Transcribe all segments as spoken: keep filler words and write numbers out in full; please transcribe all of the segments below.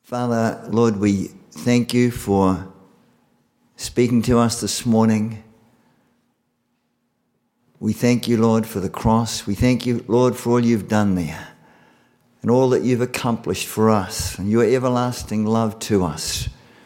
Father, Lord, we thank you for speaking to us this morning. We thank you, Lord, for the cross. We thank you, Lord, for all you've done there and all that you've accomplished for us and your everlasting love to us.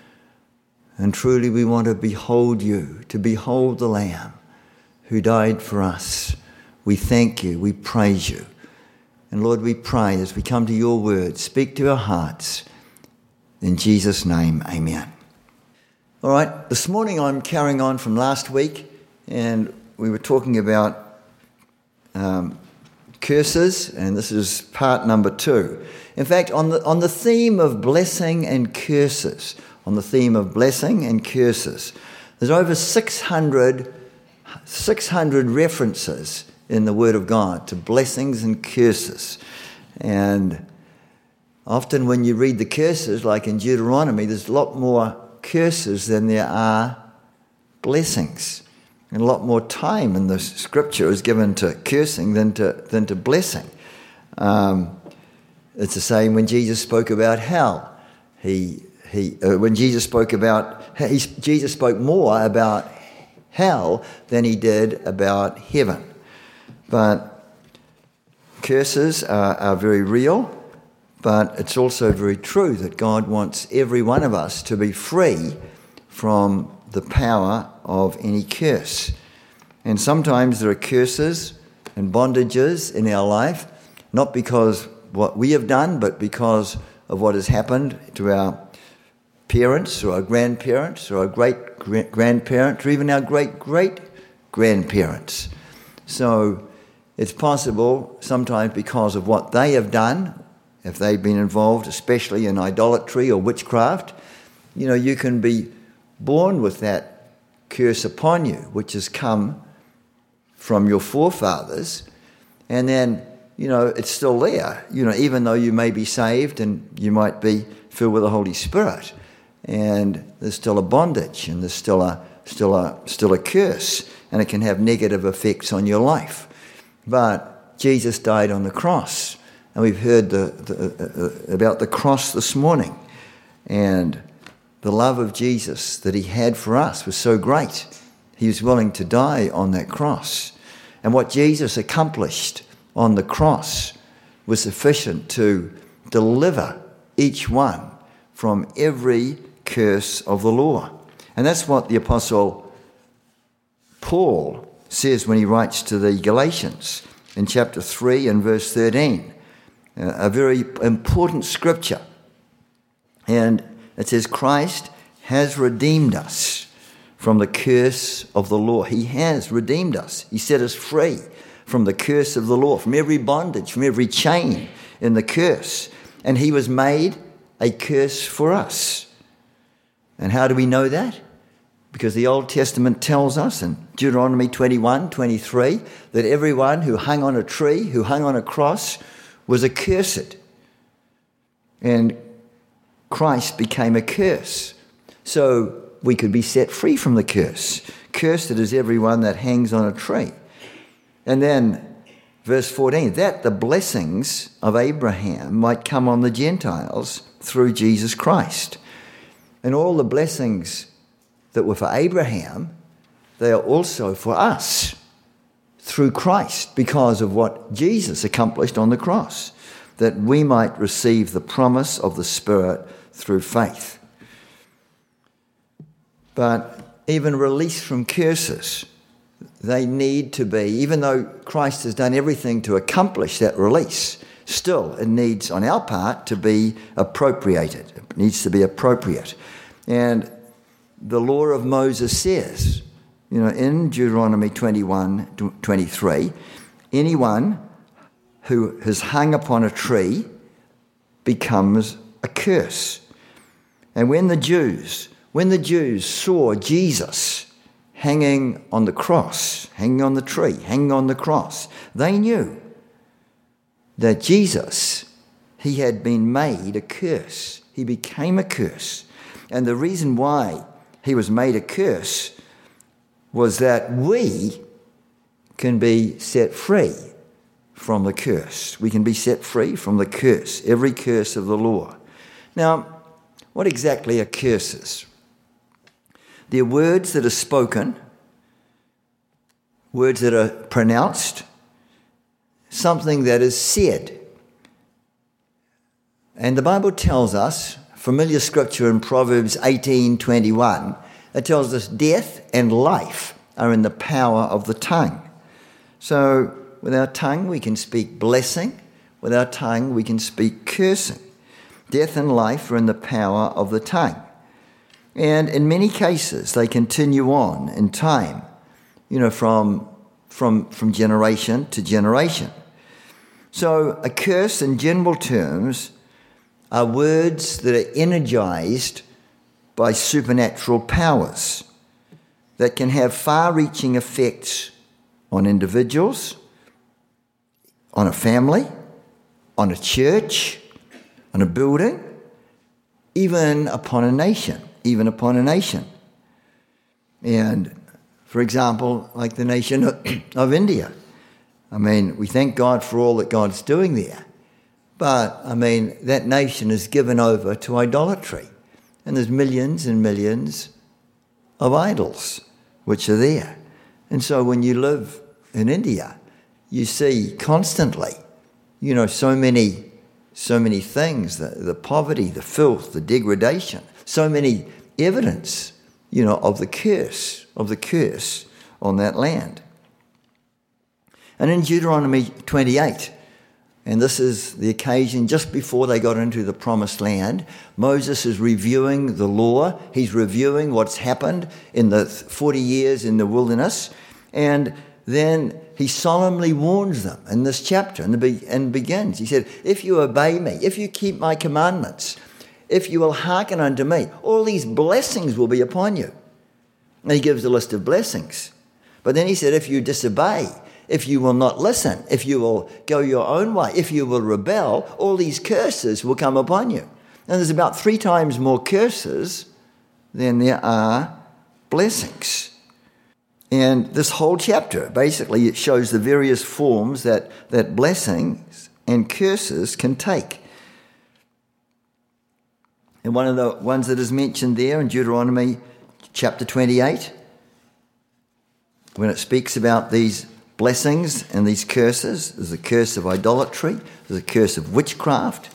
And truly we want to behold you, to behold the Lamb who died for us. We thank you, we praise you. And Lord, we pray as we come to your word, speak to our hearts. In Jesus' name, amen. All right, this morning I'm carrying on from last week, and we were talking about um, curses, and this is part number two. In fact, on the on the theme of blessing and curses, on the theme of blessing and curses, there's over six hundred, six hundred references in the Word of God to blessings and curses. And often when you read the curses, like in Deuteronomy, there's a lot more curses than there are blessings. And a lot more time in the scripture is given to cursing than to than to blessing. Um, it's the same when Jesus spoke about hell. He he uh, when Jesus spoke about he, Jesus spoke more about hell than he did about heaven. But curses are, are very real. But it's also very true that God wants every one of us to be free from the power of any curse. And sometimes there are curses and bondages in our life, not because what we have done, but because of what has happened to our parents or our grandparents or our great-grandparents or even our great-great-grandparents. So it's possible sometimes because of what they have done, if they've been involved, especially in idolatry or witchcraft, you know, you can be born with that curse upon you, which has come from your forefathers, and then, you know, it's still there, you know, even though you may be saved and you might be filled with the Holy Spirit, and there's still a bondage, and there's still a still a still a curse, and it can have negative effects on your life. But Jesus died on the cross. And we've heard the, the, uh, about the cross this morning. And the love of Jesus that he had for us was so great. He was willing to die on that cross. And what Jesus accomplished on the cross was sufficient to deliver each one from every curse of the law. And that's what the Apostle Paul says when he writes to the Galatians in chapter three and verse thirteen. A very important scripture. And it says, Christ has redeemed us from the curse of the law. He has redeemed us. He set us free from the curse of the law, from every bondage, from every chain in the curse. And he was made a curse for us. And how do we know that? Because the Old Testament tells us in Deuteronomy twenty-one, twenty-three, that everyone who hung on a tree, who hung on a cross, was accursed. And Christ became a curse. So we could be set free from the curse. Cursed is everyone that hangs on a tree. And then verse fourteen, that the blessings of Abraham might come on the Gentiles through Jesus Christ. And all the blessings that were for Abraham, they are also for us through Christ, because of what Jesus accomplished on the cross, that we might receive the promise of the Spirit through faith. But even released from curses, they need to be, even though Christ has done everything to accomplish that release, still it needs on our part to be appropriated. It needs to be appropriate. And the law of Moses says, you know, in Deuteronomy twenty-one, twenty-three, anyone who has hung upon a tree becomes a curse. And when the Jews, when the Jews saw Jesus hanging on the cross, hanging on the tree, hanging on the cross, they knew that Jesus, he had been made a curse. He became a curse. And the reason why he was made a curse was that we can be set free from the curse. We can be set free from the curse, every curse of the law. Now, What exactly are curses? They're words that are spoken, words that are pronounced, something that is said. And the Bible tells us, familiar scripture in Proverbs eighteen twenty-one, it tells us death and life are in the power of the tongue. So with our tongue we can speak blessing, with our tongue we can speak cursing. Death and life are in the power of the tongue. And in many cases they continue on in time, you know, from, from, from generation to generation. So a curse in general terms are words that are energized by supernatural powers that can have far-reaching effects on individuals, on a family, on a church, on a building, even upon a nation, even upon a nation. And, for example, like the nation of India. I mean, we thank God for all that God's doing there. But, I mean, that nation is given over to idolatry. And there's millions and millions of idols which are there. And so when you live in India, you see constantly, you know, so many, so many things, the, the poverty, the filth, the degradation, so many evidence, you know, of the curse, of the curse on that land. And in Deuteronomy twenty-eight, and this is the occasion just before they got into the promised land, Moses is reviewing the law. He's reviewing what's happened in the forty years in the wilderness. And then he solemnly warns them in this chapter and, be- and begins. He said, if you obey me, if you keep my commandments, if you will hearken unto me, all these blessings will be upon you. And he gives a list of blessings. But then he said, if you disobey, if you will not listen, if you will go your own way, if you will rebel, all these curses will come upon you. And there's about three times more curses than there are blessings. And this whole chapter, basically, it shows the various forms that, that blessings and curses can take. And one of the ones that is mentioned there in Deuteronomy chapter twenty-eight, when it speaks about these blessings and these curses, there's a curse of idolatry, there's a curse of witchcraft,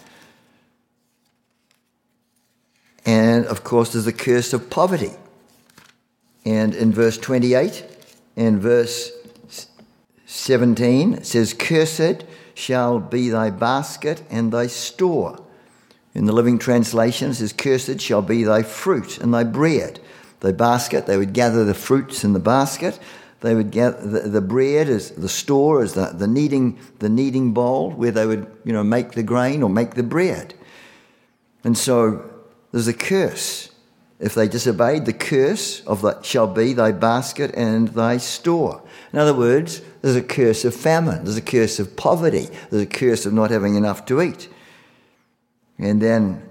and of course there's a curse of poverty. And in verse twenty-eight and verse seventeen, it says, cursed shall be thy basket and thy store. In the Living Translation, it says, cursed shall be thy fruit and thy bread. The basket, they would gather the fruits in the basket. They would gather the, the bread is the store, is the, the kneading the kneading bowl where they would, you know, make the grain or make the bread. And so there's a curse. If they disobeyed, the curse of the, shall be thy basket and thy store. In other words, there's a curse of famine. There's a curse of poverty. There's a curse of not having enough to eat. And then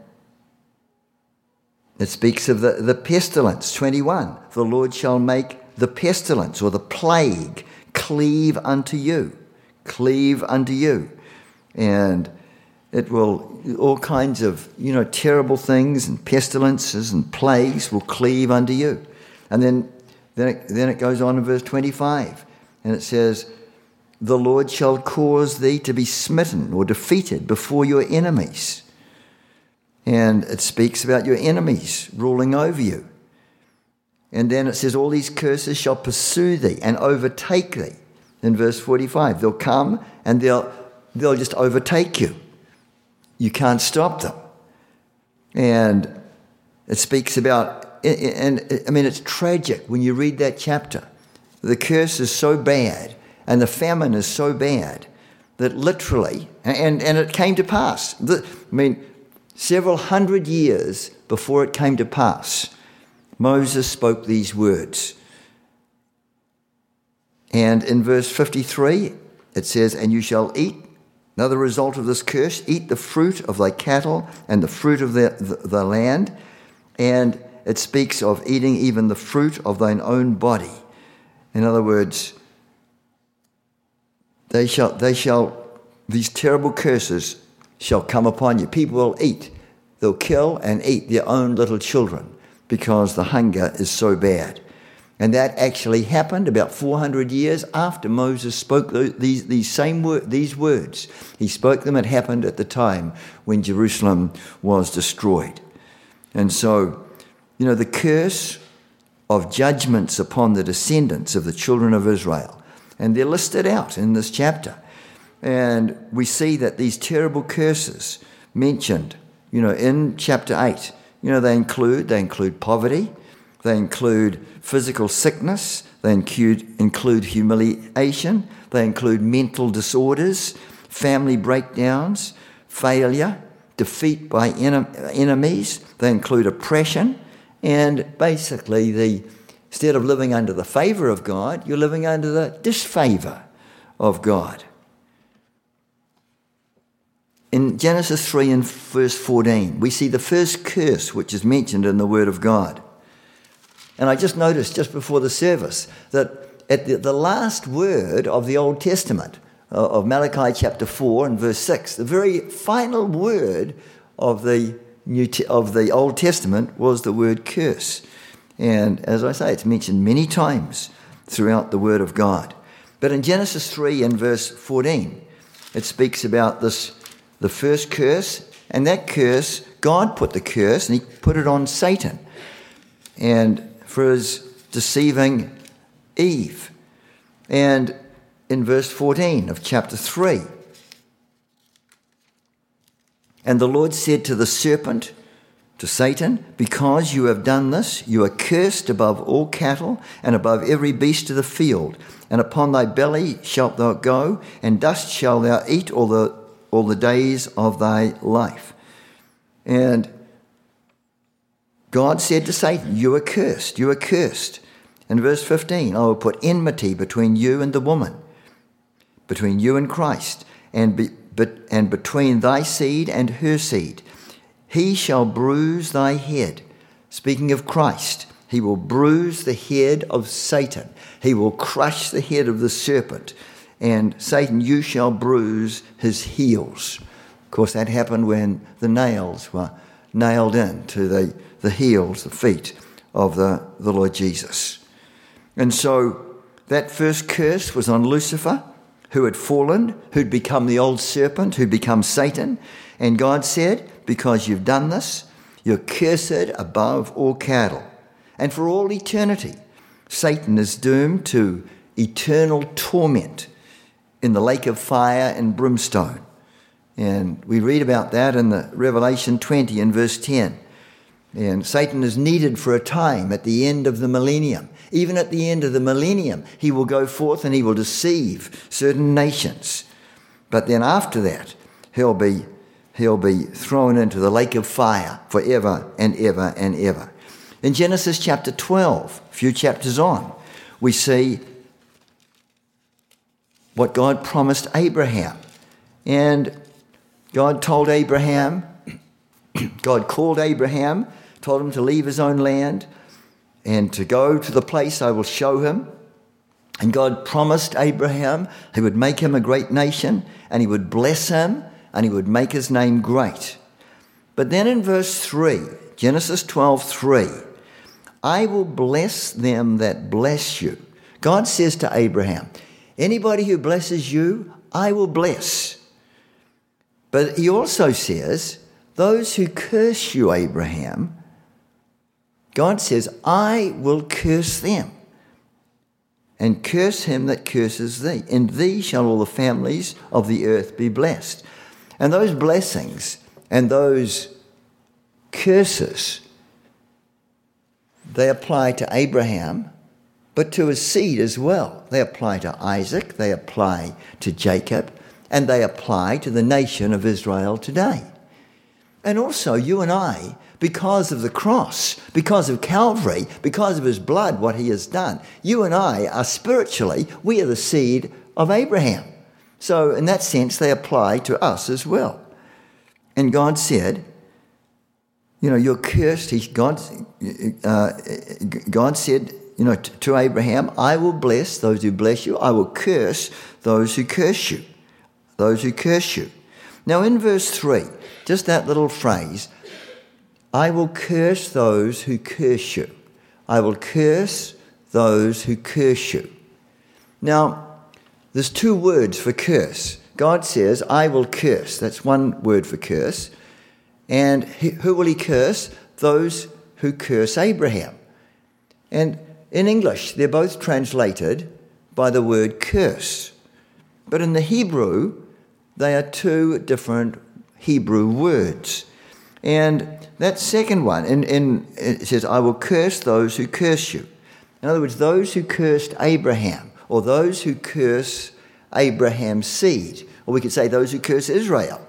it speaks of the, the pestilence, twenty-one. The Lord shall make the pestilence or the plague cleave unto you. Cleave unto you. And it will, all kinds of, you know, terrible things and pestilences and plagues will cleave unto you. And then, then it, then it goes on in verse twenty-five. And it says, the Lord shall cause thee to be smitten or defeated before your enemies. And it speaks about your enemies ruling over you. And then it says, all these curses shall pursue thee and overtake thee. In verse forty-five, they'll come and they'll they'll just overtake you. You can't stop them. And it speaks about, and I mean, it's tragic when you read that chapter. The curse is so bad and the famine is so bad that literally, and, and it came to pass. The, I mean, several hundred years before it came to pass, Moses spoke these words. And in verse fifty-three, it says, and you shall eat, another result of this curse, eat the fruit of thy cattle and the fruit of the, the, the land. And it speaks of eating even the fruit of thine own body. In other words, they shall, they shall, these terrible curses shall come upon you. People will eat they'll kill and eat their own little children because the hunger is so bad. And that actually happened about four hundred years after Moses spoke these, these same word, these words. He spoke them. It happened at the time when Jerusalem was destroyed. And so, you know, the curse of judgments upon the descendants of the children of Israel. And they're listed out in this chapter. And we see that these terrible curses mentioned, you know, in chapter eight, you know, they include, they include poverty, they include physical sickness, they include, include humiliation, they include mental disorders, family breakdowns, failure, defeat by en- enemies, they include oppression, and basically the instead of living under the favour of God, you're living under the disfavour of God. In Genesis three and verse fourteen, we see the first curse which is mentioned in the Word of God. And I just noticed just before the service that at the, the last word of the Old Testament, uh, of Malachi chapter four and verse six, the very final word of the New Te- of the Old Testament was the word curse. And as I say, it's mentioned many times throughout the Word of God. But in Genesis three and verse fourteen, it speaks about this, the first curse, and that curse, God put the curse and he put it on Satan. And for his deceiving Eve. And in verse fourteen of chapter three, and the Lord said to the serpent, to Satan, because you have done this, you are cursed above all cattle and above every beast of the field, and upon thy belly shalt thou go, and dust shalt thou eat all the all the days of thy life. And God said to Satan, you are cursed, you are cursed. In verse fifteen, I will put enmity between you and the woman, between you and Christ, and, be, but, and between thy seed and her seed. He shall bruise thy head. Speaking of Christ, he will bruise the head of Satan. He will crush the head of the serpent. And Satan, you shall bruise his heels. Of course, that happened when the nails were nailed in to the, the heels, the feet of the, the Lord Jesus. And so that first curse was on Lucifer, who had fallen, who'd become the old serpent, who'd become Satan. And God said, because you've done this, you're cursed above all cattle. And for all eternity, Satan is doomed to eternal torment in the lake of fire and brimstone. And we read about that in the Revelation twenty and verse ten. And Satan is needed for a time at the end of the millennium. Even at the end of the millennium, he will go forth and he will deceive certain nations. But then after that, he'll be he'll be thrown into the lake of fire forever and ever and ever. In Genesis chapter twelve, a few chapters on, we see what God promised Abraham. And God told Abraham, God called Abraham, told him to leave his own land and to go to the place I will show him. And God promised Abraham he would make him a great nation and he would bless him and he would make his name great. But then in verse three, Genesis twelve three, I will bless them that bless you. God says to Abraham, anybody who blesses you, I will bless. But he also says, those who curse you, Abraham, God says, I will curse them. And curse him that curses thee. In thee shall all the families of the earth be blessed. And those blessings and those curses, they apply to Abraham, but to his seed as well. They apply to Isaac, they apply to Jacob, and they apply to the nation of Israel today. And also you and I, because of the cross, because of Calvary, because of his blood, what he has done, you and I are spiritually, we are the seed of Abraham. So in that sense, they apply to us as well. And God said, you know, you're cursed. He, God, uh, God said, you know, t- to Abraham, I will bless those who bless you. I will curse those who curse you. Those who curse you. Now in verse three, just that little phrase, I will curse those who curse you. I will curse those who curse you. Now, there's two words for curse. God says, I will curse. That's one word for curse. And he, who will he curse? Those who curse Abraham. And in English, they're both translated by the word curse. But in the Hebrew, they are two different Hebrew words. And that second one, in, in, it says, I will curse those who curse you. In other words, those who cursed Abraham, or those who curse Abraham's seed, or we could say those who curse Israel.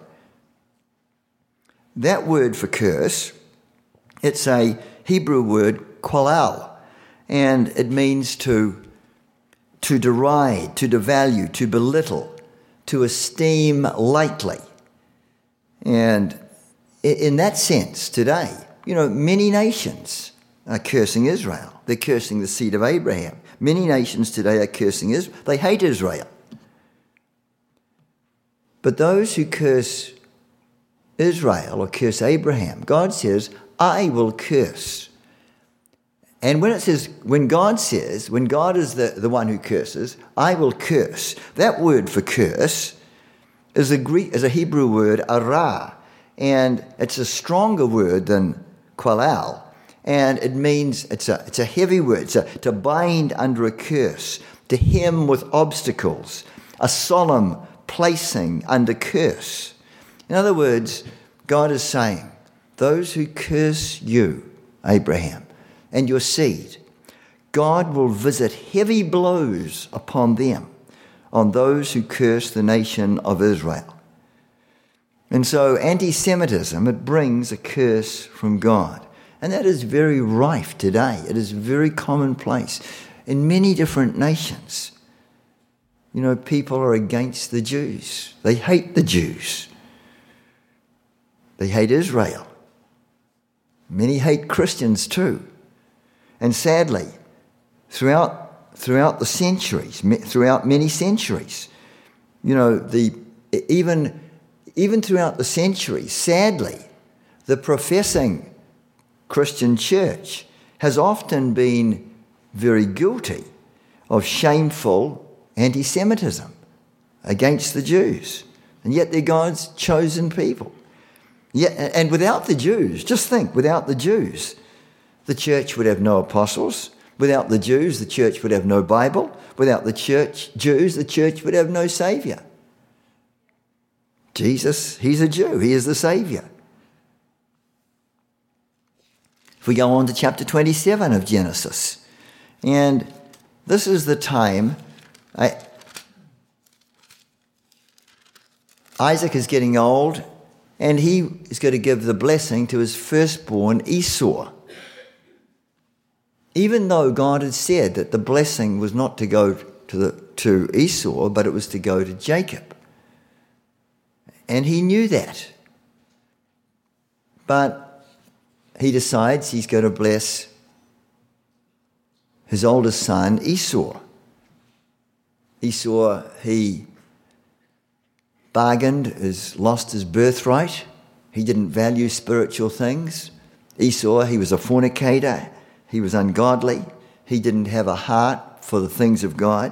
That word for curse, it's a Hebrew word, kolal, and it means to, to deride, to devalue, to belittle, to esteem lightly. And in that sense, today, you know, many nations are cursing Israel. They're cursing the seed of Abraham. Many nations today are cursing Israel. They hate Israel. But those who curse Israel or curse Abraham, God says, I will curse. And when it says, when God says, when God is the, the one who curses, I will curse, that word for curse is a Greek, is a Hebrew word, arah. And it's a stronger word than kolal. And it means, it's a, it's a heavy word, it's a, to bind under a curse, to hem with obstacles, a solemn placing under curse. In other words, God is saying, those who curse you, Abraham, and your seed, God will visit heavy blows upon them, on those who curse the nation of Israel. And so anti-Semitism, it brings a curse from God. And that is very rife today. It is very commonplace in many different nations. You know, people are against the Jews. They hate the Jews. They hate Israel. Many hate Christians too. And sadly, throughout throughout the centuries, throughout many centuries, you know, the even even throughout the centuries, sadly, the professing Christian church has often been very guilty of shameful anti-Semitism against the Jews. And yet they're God's chosen people. Yet, and without the Jews, just think, without the Jews, the church would have no apostles. Without the Jews, the church would have no Bible. Without the church, Jews, the church would have no Saviour. Jesus, he's a Jew. He is the Saviour. If we go on to chapter twenty-seven of Genesis, and this is the time I, Isaac is getting old, and he is going to give the blessing to his firstborn Esau. Even though God had said that the blessing was not to go to, the, to Esau, but it was to go to Jacob. And he knew that. But he decides he's going to bless his oldest son, Esau. Esau, he bargained, has lost his birthright. He didn't value spiritual things. Esau, he was a fornicator. He was ungodly. He didn't have a heart for the things of God.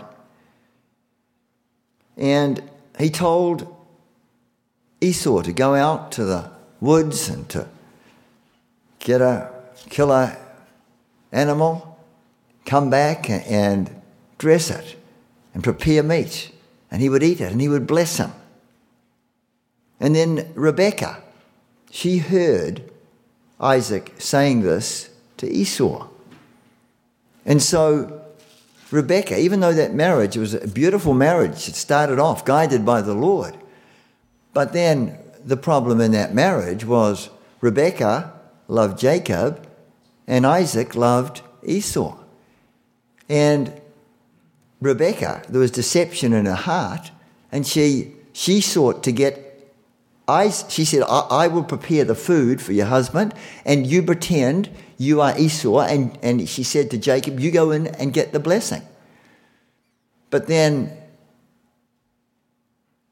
And he told Esau to go out to the woods and to get a kill a animal, come back and dress it and prepare meat, and he would eat it and he would bless him. And then Rebekah, she heard Isaac saying this to Esau. And so Rebekah, even though that marriage was a beautiful marriage, it started off guided by the Lord, but then the problem in that marriage was Rebekah loved Jacob and Isaac loved Esau. And Rebekah, there was deception in her heart, and she she sought to get Isaac. She said, I, I will prepare the food for your husband, and you pretend you are Esau. And, and she said to Jacob, you go in and get the blessing. But then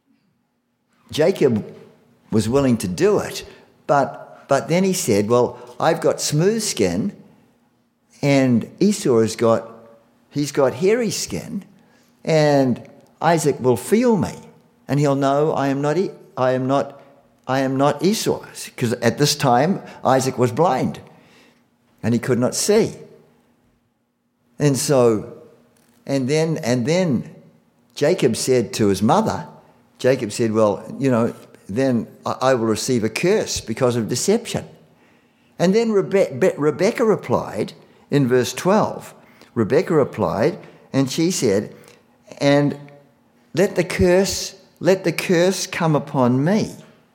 Jacob was willing to do it, but but then he said, well, I've got smooth skin and Esau has got, he's got hairy skin, and Isaac will feel me and he'll know I am not, I am not, I am not Esau. Because at this time, Isaac was blind and he could not see. And so, and then, and then Jacob said to his mother, Jacob said, well, you know, then I will receive a curse because of deception. And then Rebe- Rebecca replied in verse twelve. Rebecca replied, and she said, and let the curse, let the curse come upon me.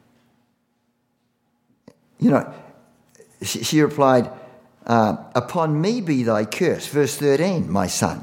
You know, she, she replied, uh, upon me be thy curse. Verse thirteen, my son.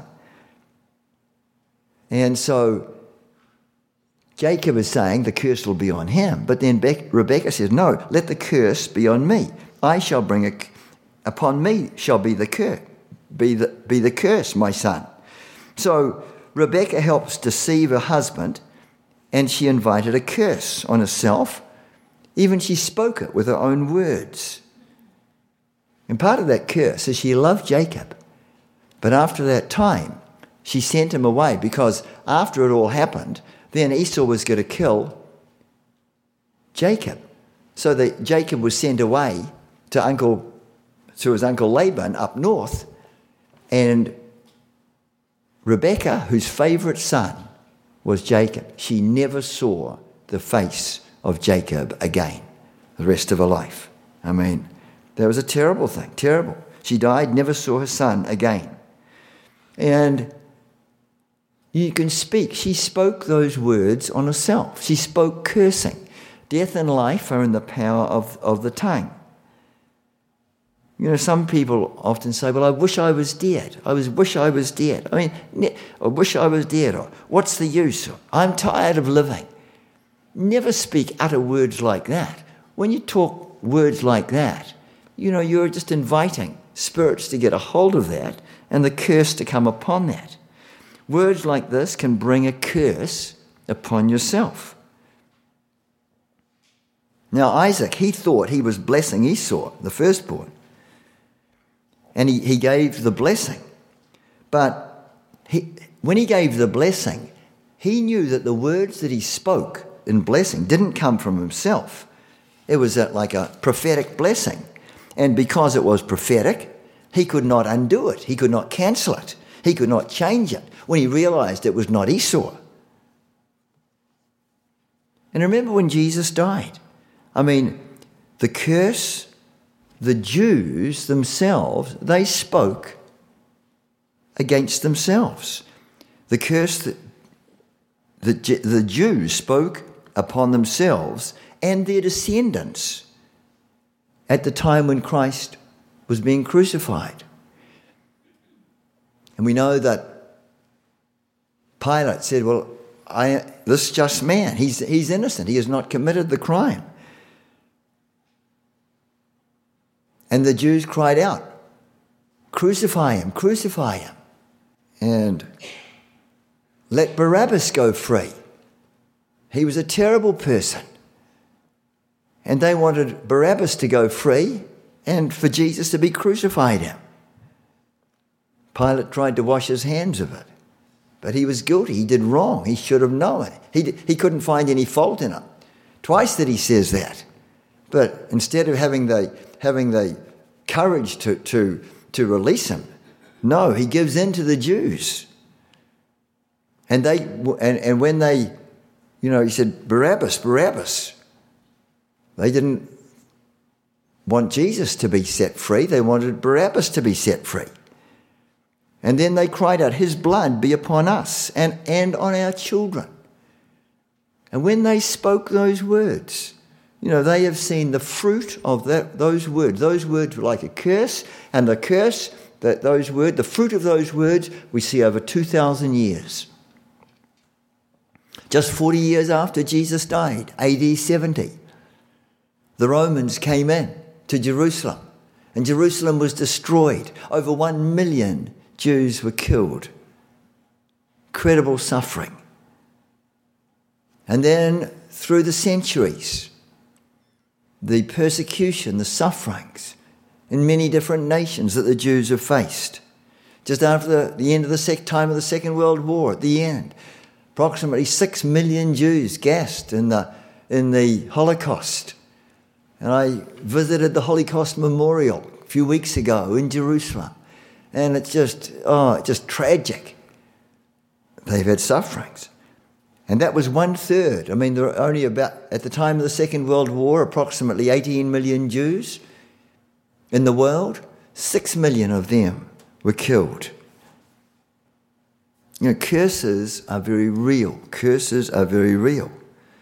And so Jacob is saying the curse will be on him. But then Be- Rebecca says, no, let the curse be on me. I shall bring a, upon me shall be the curse, be the, be the curse, my son. So Rebecca helps deceive her husband, and she invited a curse on herself. Even she spoke it with her own words. And part of that curse is she loved Jacob. But after that time, she sent him away, because after it all happened, then Esau was going to kill Jacob. So that Jacob was sent away to uncle, to his uncle Laban up north, and Rebekah, whose favourite son was Jacob, she never saw the face of Jacob again the rest of her life. I mean, that was a terrible thing, terrible. She died, never saw her son again. And you can speak. She spoke those words on herself. She spoke cursing. Death and life are in the power of, of the tongue. You know, some people often say, well, I wish I was dead. I was wish I was dead. I mean, I wish I was dead. Or what's the use? Or, I'm tired of living. Never speak utter words like that. When you talk words like that, you know, you're just inviting spirits to get a hold of that and the curse to come upon that. Words like this can bring a curse upon yourself. Now, Isaac, he thought he was blessing Esau, the firstborn. And he, he gave the blessing. But he, when he gave the blessing, he knew that the words that he spoke in blessing didn't come from himself. It was a, like a prophetic blessing. And because it was prophetic, he could not undo it. He could not cancel it. He could not change it when he realized it was not Esau. And remember when Jesus died? I mean, the curse, the Jews themselves, they spoke against themselves. The curse that the, the Jews spoke upon themselves and their descendants at the time when Christ was being crucified. And we know that Pilate said, well, I, this just man, he's, he's innocent. He has not committed the crime. And the Jews cried out, crucify him, crucify him. And let Barabbas go free. He was a terrible person. And they wanted Barabbas to go free and for Jesus to be crucified him. Pilate tried to wash his hands of it. But he was guilty. He did wrong. He should have known. He, did, he couldn't find any fault in it. Twice that he says that. But instead of having the having the courage to, to, to release him, no, he gives in to the Jews. And they and, and when they, you know, he said, Barabbas, Barabbas. They didn't want Jesus to be set free. They wanted Barabbas to be set free. And then they cried out, his blood be upon us and, and on our children. And when they spoke those words, you know, they have seen the fruit of that, those words. Those words were like a curse, and the curse, that those words, the fruit of those words, we see over two thousand years. Just forty years after Jesus died, A D seventy, the Romans came in to Jerusalem, and Jerusalem was destroyed. Over one million Jews were killed. Incredible suffering. And then through the centuries, the persecution, the sufferings, in many different nations that the Jews have faced. Just after the, the end of the sec- time of the Second World War, at the end, approximately six million Jews gassed in the, in the Holocaust. And I visited the Holocaust Memorial a few weeks ago in Jerusalem. And it's just, oh, just tragic. They've had sufferings. And that was one third. I mean, there were only about, at the time of the Second World War, approximately eighteen million Jews in the world. Six million of them were killed. You know, curses are very real. Curses are very real.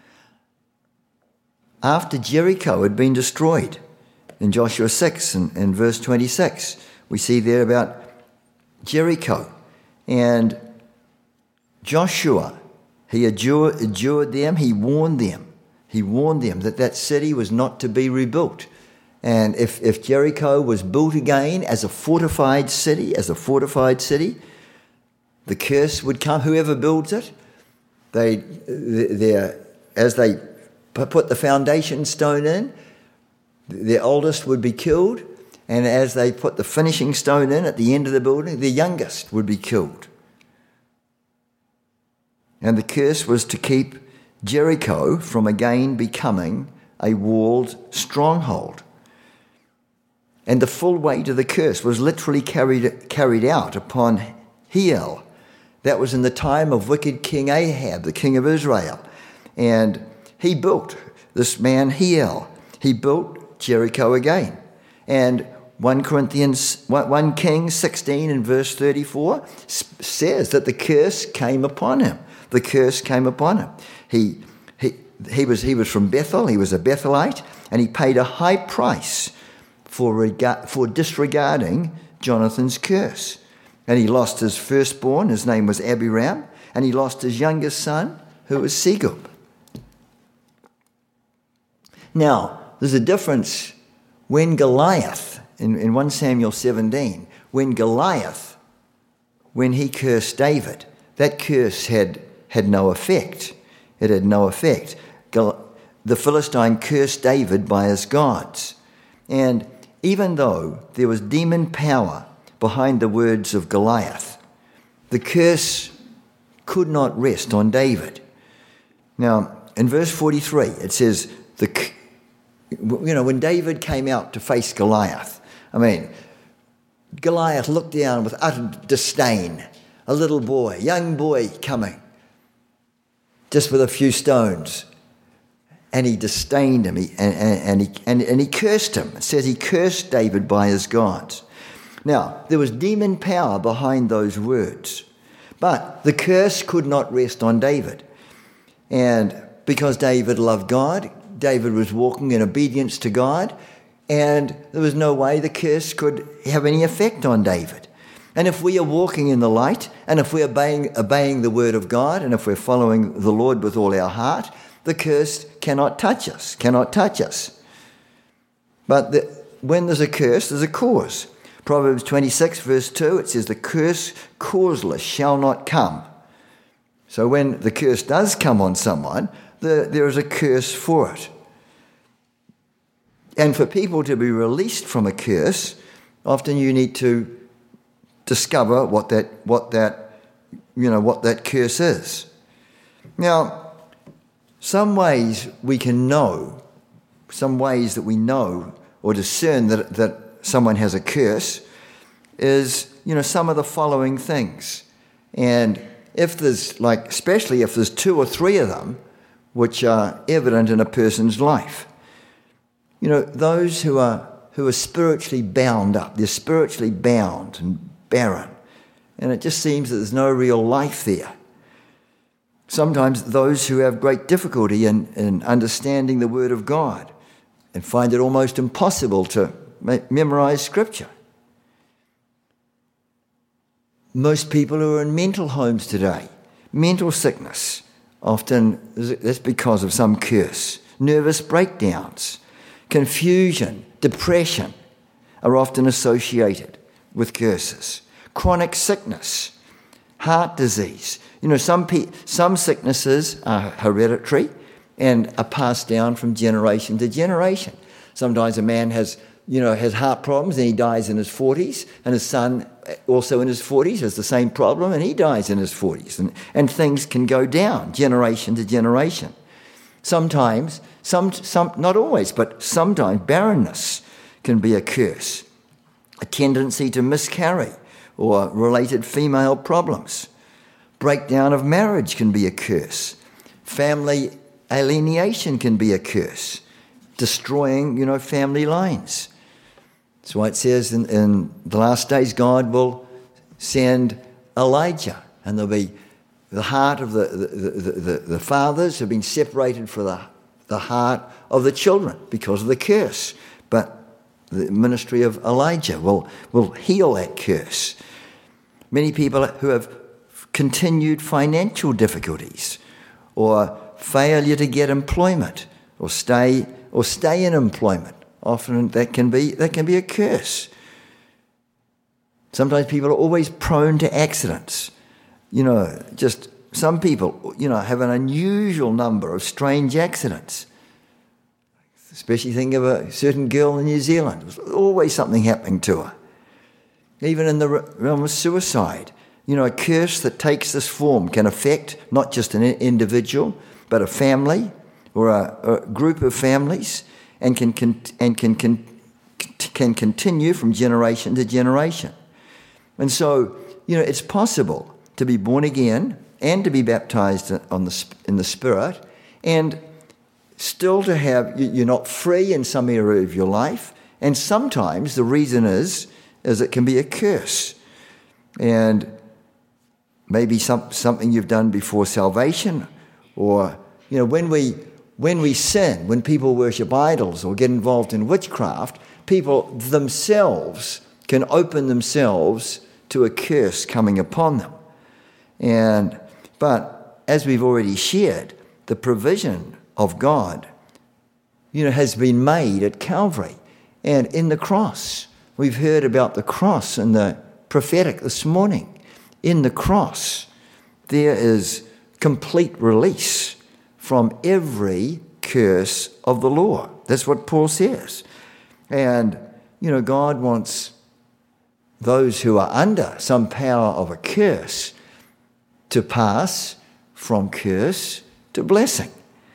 After Jericho had been destroyed, in Joshua six and, and verse twenty-six, we see there about Jericho. And Joshua, he adjured, adjured them, he warned them. He warned them that that city was not to be rebuilt. And if, if Jericho was built again as a fortified city, as a fortified city, the curse would come. Whoever builds it, they, they, as they put the foundation stone in, their oldest would be killed. And as they put the finishing stone in at the end of the building, the youngest would be killed. And the curse was to keep Jericho from again becoming a walled stronghold. And the full weight of the curse was literally carried, carried out upon Hiel. That was in the time of wicked King Ahab, the king of Israel. And he built, this man Hiel, he built Jericho again. And First Corinthians, First Kings sixteen and verse thirty-four says that the curse came upon him. The curse came upon him. He, he, he, was, he was from Bethel, he was a Bethelite, and he paid a high price for, rega- for disregarding Jonathan's curse. And he lost his firstborn, his name was Abiram, and he lost his youngest son, who was Segub. Now, there's a difference when Goliath, in, in First Samuel seventeen, when Goliath, when he cursed David, that curse had, had no effect. It had no effect. The Philistine cursed David by his gods. And even though there was demon power behind the words of Goliath, the curse could not rest on David. Now, in verse forty-three, it says, the, you know, when David came out to face Goliath, I mean, Goliath looked down with utter disdain. A little boy, young boy coming, just with a few stones. And he disdained him, he, and, and, and, he, and, and he cursed him. It says he cursed David by his gods. Now, there was demon power behind those words, but the curse could not rest on David. And because David loved God, David was walking in obedience to God, and there was no way the curse could have any effect on David. And if we are walking in the light, and if we're obeying, obeying the word of God, and if we're following the Lord with all our heart, the curse cannot touch us, cannot touch us. But the, when there's a curse, there's a cause. Proverbs twenty-six, verse two, it says, the curse causeless shall not come. So when the curse does come on someone, the, there is a curse for it. And for people to be released from a curse, often you need to discover what that what that you know what that curse is. Now, some ways we can know, some ways that we know or discern that that someone has a curse is, you know, some of the following things. And if there's like, especially if there's two or three of them, which are evident in a person's life, you know, those who are who are spiritually bound up, they're spiritually bound and barren, and it just seems that there's no real life there. Sometimes those who have great difficulty in, in understanding the Word of God and find it almost impossible to me- memorize Scripture. Most people who are in mental homes today, mental sickness, often that's because of some curse. Nervous breakdowns, confusion, depression are often associated with curses. Chronic sickness, heart disease. You know, some pe- some sicknesses are hereditary and are passed down from generation to generation. Sometimes a man has you know, has heart problems and he dies in his forties, and his son also in his forties has the same problem and he dies in his forties. And, and things can go down generation to generation. Sometimes, some, some, not always, but sometimes barrenness can be a curse, a tendency to miscarry or related female problems. Breakdown of marriage can be a curse. Family alienation can be a curse, destroying, you know, family lines. That's why it says in, in the last days God will send Elijah, and there'll be the heart of the, the, the, the, the fathers have been separated from the, the heart of the children because of the curse. But the ministry of Elijah will, will heal that curse. Many people who have continued financial difficulties or failure to get employment or stay or stay in employment, often that can be that can be a curse. Sometimes people are always prone to accidents. You know, just some people, you know, have an unusual number of strange accidents. Especially think of a certain girl in New Zealand. There's always something happening to her. Even in the realm of suicide, you know, a curse that takes this form can affect not just an individual, but a family or a, a group of families, and can can and can, can can continue from generation to generation. And so, you know, it's possible to be born again and to be baptized on the in the Spirit, and still to have, you're not free in some area of your life, and sometimes the reason is is it can be a curse, and maybe some something you've done before salvation, or you know when we when we sin, when people worship idols or get involved in witchcraft, people themselves can open themselves to a curse coming upon them. And but as we've already shared, the provision of God, you know, has been made at Calvary and in the cross. We've heard about the cross and the prophetic this morning. In the cross, there is complete release from every curse of the law. That's what Paul says. And, you know, God wants those who are under some power of a curse to pass from curse to blessing.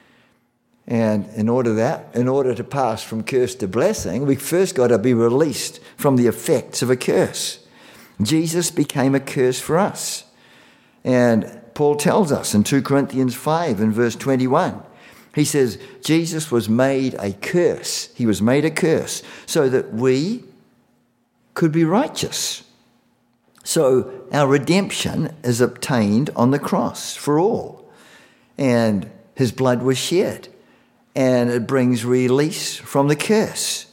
And in order that, in order to pass from curse to blessing, we first got to be released from the effects of a curse. Jesus became a curse for us. And Paul tells us in two Corinthians five and verse twenty-one, he says, Jesus was made a curse. He was made a curse so that we could be righteous. So our redemption is obtained on the cross for all. And his blood was shed. And it brings release from the curse.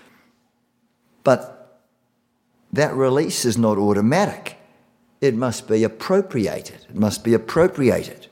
But that release is not automatic. It must be appropriated. It must be appropriated.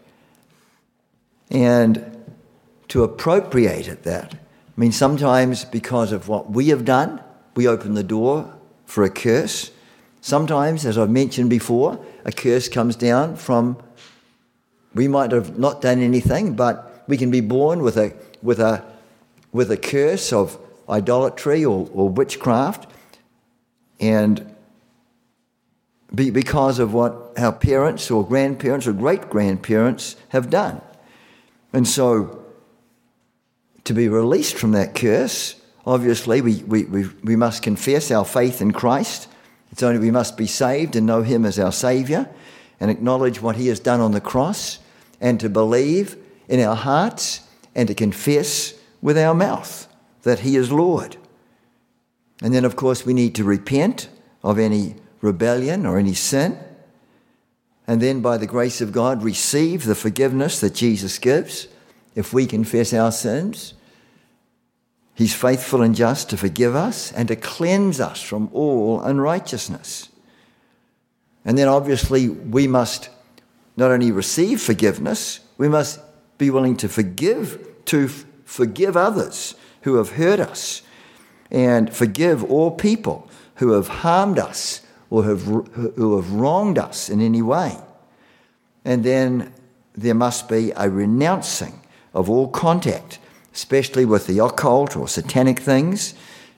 And to appropriate it, that means sometimes because of what we have done, we open the door for a curse. Sometimes, as I've mentioned before, a curse comes down from, we might have not done anything, but we can be born with a with a with a curse of idolatry or, or witchcraft, and be, because of what our parents or grandparents or great-grandparents have done. And so to be released from that curse, obviously we, we, we, we must confess our faith in Christ. It's only we must be saved and know him as our Saviour and acknowledge what he has done on the cross, and to believe in our hearts and to confess with our mouth that he is Lord. And then, of course, we need to repent of any rebellion or any sin, and then by the grace of God receive the forgiveness that Jesus gives. If we confess our sins, he's faithful and just to forgive us and to cleanse us from all unrighteousness. And then obviously we must not only receive forgiveness, we must be willing to forgive, to f- forgive others who have hurt us, and forgive all people who have harmed us or have, who have wronged us in any way. And then there must be a renouncing of all contact, especially with the occult or satanic things,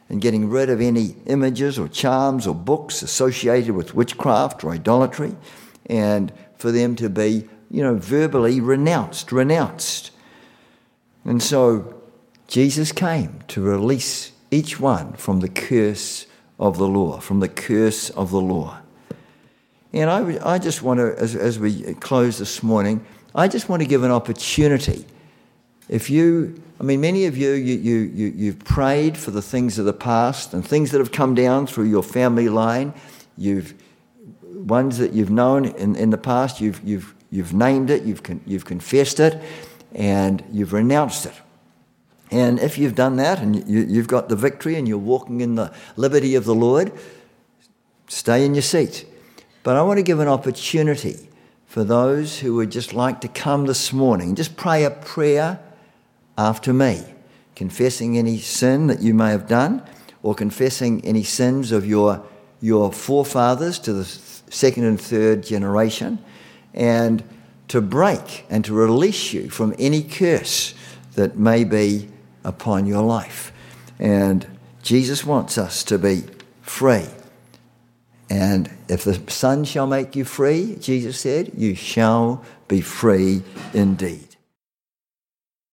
and getting rid of any images or charms or books associated with witchcraft or idolatry, and for them to be, you know, verbally renounced, renounced. And so Jesus came to release each one from the curse of the law, from the curse of the law. And I, I just want to, as, as we close this morning, I just want to give an opportunity. If you, I mean, many of you, you, you, you, you've prayed for the things of the past and things that have come down through your family line. You've, ones that you've known in, in the past, you've, you've, you've named it, you've, con, you've confessed it, and you've renounced it. And if you've done that and you, you've got the victory and you're walking in the liberty of the Lord, stay in your seat. But I want to give an opportunity for those who would just like to come this morning, just pray a prayer after me, confessing any sin that you may have done, or confessing any sins of your, your forefathers to the second and third generation, and to break and to release you from any curse that may be upon your life. And Jesus wants us to be free. And if the Son shall make you free, Jesus said, you shall be free indeed.